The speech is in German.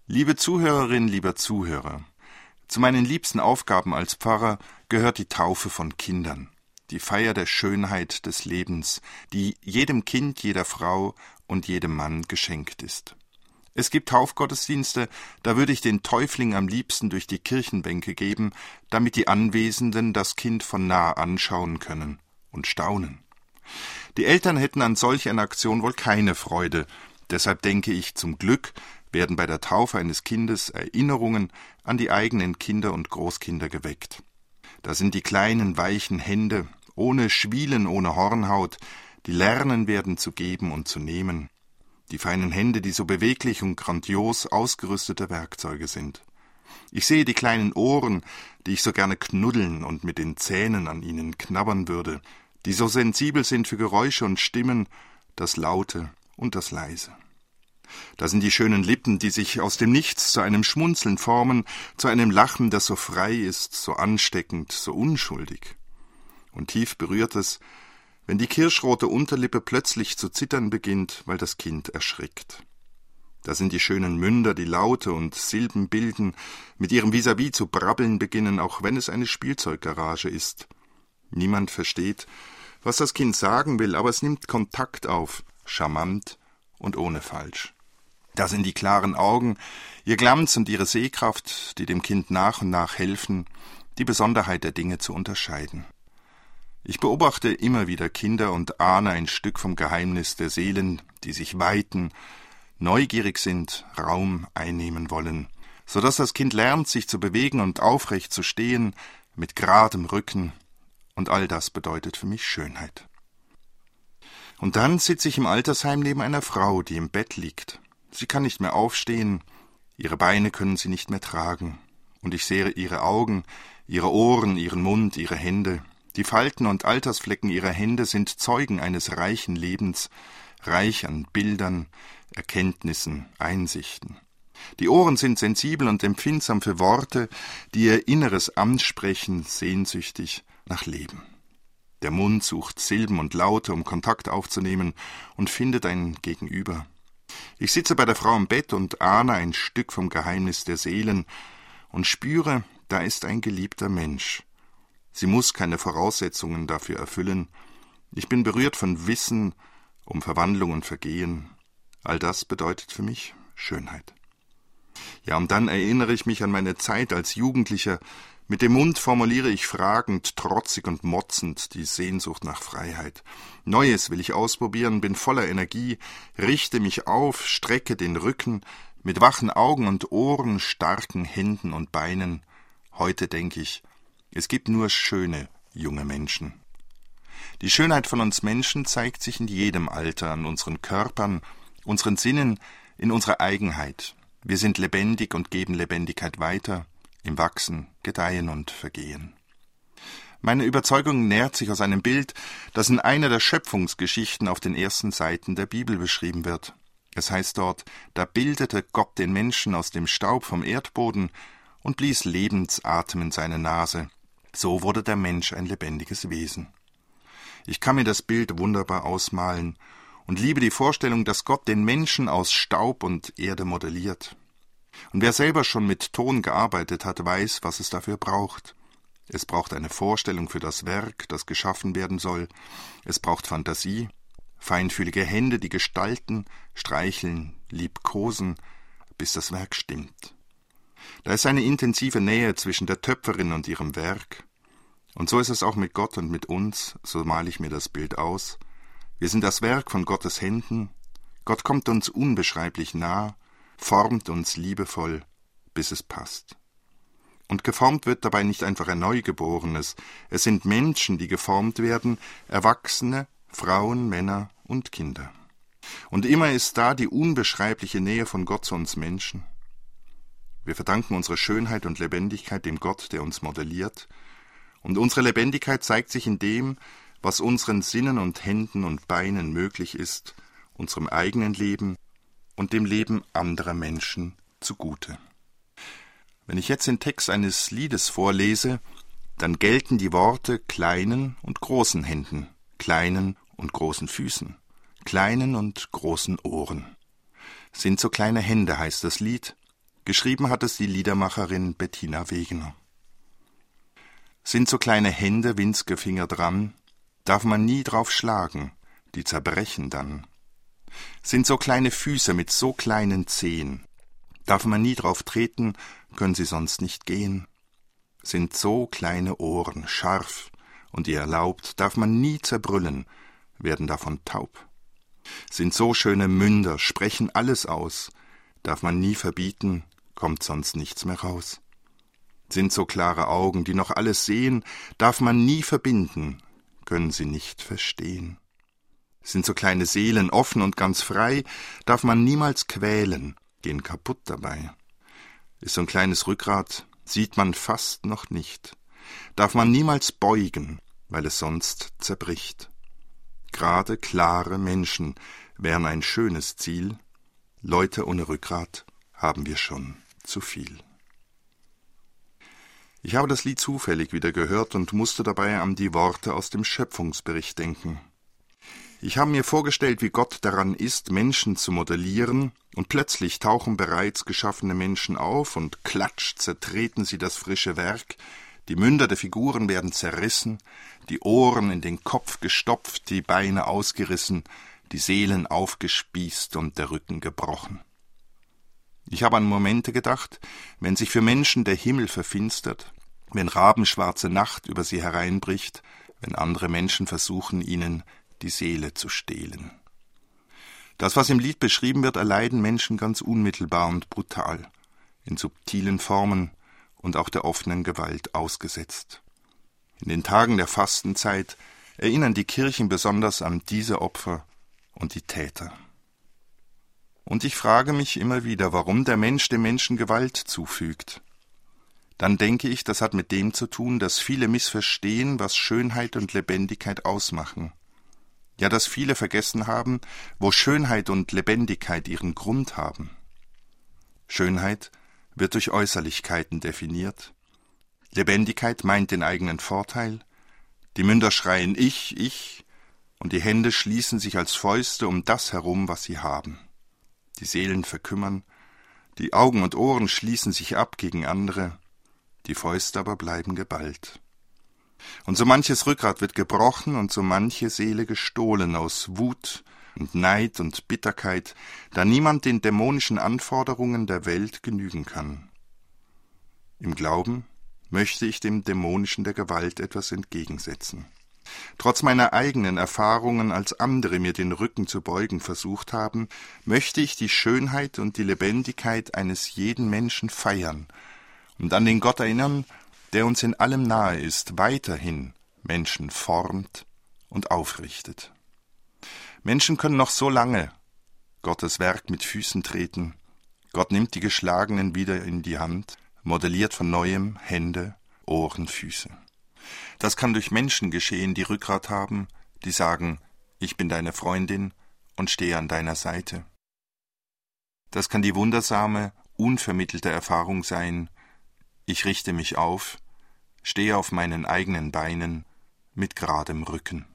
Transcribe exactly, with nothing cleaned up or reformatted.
Liebe Zuhörerin, lieber Zuhörer, zu meinen liebsten Aufgaben als Pfarrer gehört die Taufe von Kindern, die Feier der Schönheit des Lebens, die jedem Kind, jeder Frau und jedem Mann geschenkt ist. Es gibt Taufgottesdienste, da würde ich den Täufling am liebsten durch die Kirchenbänke geben, damit die Anwesenden das Kind von nah anschauen können und staunen. Die Eltern hätten an solch einer Aktion wohl keine Freude, deshalb denke ich, zum Glück werden bei der Taufe eines Kindes Erinnerungen an die eigenen Kinder und Großkinder geweckt. Da sind die kleinen, weichen Hände, ohne Schwielen, ohne Hornhaut, die lernen werden zu geben und zu nehmen. Die feinen Hände, die so beweglich und grandios ausgerüstete Werkzeuge sind. Ich sehe die kleinen Ohren, die ich so gerne knuddeln und mit den Zähnen an ihnen knabbern würde, die so sensibel sind für Geräusche und Stimmen, das Laute und das Leise. Da sind die schönen Lippen, die sich aus dem Nichts zu einem Schmunzeln formen, zu einem Lachen, das so frei ist, so ansteckend, so unschuldig. Und tief berührt es, wenn die kirschrote Unterlippe plötzlich zu zittern beginnt, weil das Kind erschrickt. Da sind die schönen Münder, die Laute und Silben bilden, mit ihrem Vis-à-vis zu brabbeln beginnen, auch wenn es eine Spielzeuggarage ist. Niemand versteht, was das Kind sagen will, aber es nimmt Kontakt auf, charmant und ohne Falsch. Da sind die klaren Augen, ihr Glanz und ihre Sehkraft, die dem Kind nach und nach helfen, die Besonderheit der Dinge zu unterscheiden. Ich beobachte immer wieder Kinder und ahne ein Stück vom Geheimnis der Seelen, die sich weiten, neugierig sind, Raum einnehmen wollen, so dass das Kind lernt, sich zu bewegen und aufrecht zu stehen, mit geradem Rücken, und all das bedeutet für mich Schönheit. Und dann sitze ich im Altersheim neben einer Frau, die im Bett liegt. Sie kann nicht mehr aufstehen, ihre Beine können sie nicht mehr tragen, und ich sehe ihre Augen, ihre Ohren, ihren Mund, ihre Hände. Die Falten und Altersflecken ihrer Hände sind Zeugen eines reichen Lebens, reich an Bildern, Erkenntnissen, Einsichten. Die Ohren sind sensibel und empfindsam für Worte, die ihr Inneres ansprechen, sehnsüchtig nach Leben. Der Mund sucht Silben und Laute, um Kontakt aufzunehmen, und findet ein Gegenüber. Ich sitze bei der Frau im Bett und ahne ein Stück vom Geheimnis der Seelen und spüre, da ist ein geliebter Mensch. Sie muss keine Voraussetzungen dafür erfüllen. Ich bin berührt von Wissen um Verwandlung und Vergehen. All das bedeutet für mich Schönheit. Ja, und dann erinnere ich mich an meine Zeit als Jugendlicher. Mit dem Mund formuliere ich fragend, trotzig und motzend die Sehnsucht nach Freiheit. Neues will ich ausprobieren, bin voller Energie, richte mich auf, strecke den Rücken, mit wachen Augen und Ohren, starken Händen und Beinen. Heute denke ich, es gibt nur schöne junge Menschen. Die Schönheit von uns Menschen zeigt sich in jedem Alter, an unseren Körpern, unseren Sinnen, in unserer Eigenheit. Wir sind lebendig und geben Lebendigkeit weiter, im Wachsen, Gedeihen und Vergehen. Meine Überzeugung nährt sich aus einem Bild, das in einer der Schöpfungsgeschichten auf den ersten Seiten der Bibel beschrieben wird. Es heißt dort, da bildete Gott den Menschen aus dem Staub vom Erdboden und blies Lebensatem in seine Nase. So wurde der Mensch ein lebendiges Wesen. Ich kann mir das Bild wunderbar ausmalen und liebe die Vorstellung, dass Gott den Menschen aus Staub und Erde modelliert. Und wer selber schon mit Ton gearbeitet hat, weiß, was es dafür braucht. Es braucht eine Vorstellung für das Werk, das geschaffen werden soll. Es braucht Fantasie, feinfühlige Hände, die gestalten, streicheln, liebkosen, bis das Werk stimmt. Da ist eine intensive Nähe zwischen der Töpferin und ihrem Werk. Und so ist es auch mit Gott und mit uns, so male ich mir das Bild aus. Wir sind das Werk von Gottes Händen. Gott kommt uns unbeschreiblich nah, formt uns liebevoll, bis es passt. Und geformt wird dabei nicht einfach ein Neugeborenes. Es sind Menschen, die geformt werden, Erwachsene, Frauen, Männer und Kinder. Und immer ist da die unbeschreibliche Nähe von Gott zu uns Menschen. Wir verdanken unsere Schönheit und Lebendigkeit dem Gott, der uns modelliert. Und unsere Lebendigkeit zeigt sich in dem, was unseren Sinnen und Händen und Beinen möglich ist, unserem eigenen Leben und dem Leben anderer Menschen zugute. Wenn ich jetzt den Text eines Liedes vorlese, dann gelten die Worte kleinen und großen Händen, kleinen und großen Füßen, kleinen und großen Ohren. Sind so kleine Hände, heißt das Lied, Geschrieben hat es die Liedermacherin Bettina Wegener. Sind so kleine Hände, winzige Finger dran, darf man nie drauf schlagen, die zerbrechen dann. Sind so kleine Füße mit so kleinen Zehen, darf man nie drauf treten, können sie sonst nicht gehen. Sind so kleine Ohren scharf und ihr erlaubt, darf man nie zerbrüllen, werden davon taub. Sind so schöne Münder, sprechen alles aus, darf man nie verbieten, kommt sonst nichts mehr raus. Sind so klare Augen, die noch alles sehen, darf man nie verbinden, können sie nicht verstehen. Sind so kleine Seelen offen und ganz frei, darf man niemals quälen, gehen kaputt dabei. Ist so ein kleines Rückgrat, sieht man fast noch nicht, darf man niemals beugen, weil es sonst zerbricht. Gerade klare Menschen wären ein schönes Ziel, Leute ohne Rückgrat haben wir schon zu viel. Ich habe das Lied zufällig wieder gehört und musste dabei an die Worte aus dem Schöpfungsbericht denken. Ich habe mir vorgestellt, wie Gott daran ist, Menschen zu modellieren, und plötzlich tauchen bereits geschaffene Menschen auf und klatsch zertreten sie das frische Werk, die Münder der Figuren werden zerrissen, die Ohren in den Kopf gestopft, die Beine ausgerissen, die Seelen aufgespießt und der Rücken gebrochen. Ich habe an Momente gedacht, wenn sich für Menschen der Himmel verfinstert, wenn rabenschwarze Nacht über sie hereinbricht, wenn andere Menschen versuchen, ihnen die Seele zu stehlen. Das, was im Lied beschrieben wird, erleiden Menschen ganz unmittelbar und brutal, in subtilen Formen und auch der offenen Gewalt ausgesetzt. In den Tagen der Fastenzeit erinnern die Kirchen besonders an diese Opfer und die Täter. Und ich frage mich immer wieder, warum der Mensch dem Menschen Gewalt zufügt. Dann denke ich, das hat mit dem zu tun, dass viele missverstehen, was Schönheit und Lebendigkeit ausmachen. Ja, dass viele vergessen haben, wo Schönheit und Lebendigkeit ihren Grund haben. Schönheit wird durch Äußerlichkeiten definiert. Lebendigkeit meint den eigenen Vorteil. Die Münder schreien Ich, ich, und die Hände schließen sich als Fäuste um das herum, was sie haben. Die Seelen verkümmern, die Augen und Ohren schließen sich ab gegen andere, die Fäuste aber bleiben geballt. Und so manches Rückgrat wird gebrochen und so manche Seele gestohlen aus Wut und Neid und Bitterkeit, da niemand den dämonischen Anforderungen der Welt genügen kann. Im Glauben möchte ich dem Dämonischen der Gewalt etwas entgegensetzen. Trotz meiner eigenen Erfahrungen, als andere mir den Rücken zu beugen versucht haben, möchte ich die Schönheit und die Lebendigkeit eines jeden Menschen feiern und an den Gott erinnern, der uns in allem nahe ist, weiterhin Menschen formt und aufrichtet. Menschen können noch so lange Gottes Werk mit Füßen treten. Gott nimmt die Geschlagenen wieder in die Hand, modelliert von Neuem Hände, Ohren, Füße. Das kann durch Menschen geschehen, die Rückgrat haben, die sagen, ich bin deine Freundin und stehe an deiner Seite. Das kann die wundersame, unvermittelte Erfahrung sein, ich richte mich auf, stehe auf meinen eigenen Beinen mit geradem Rücken.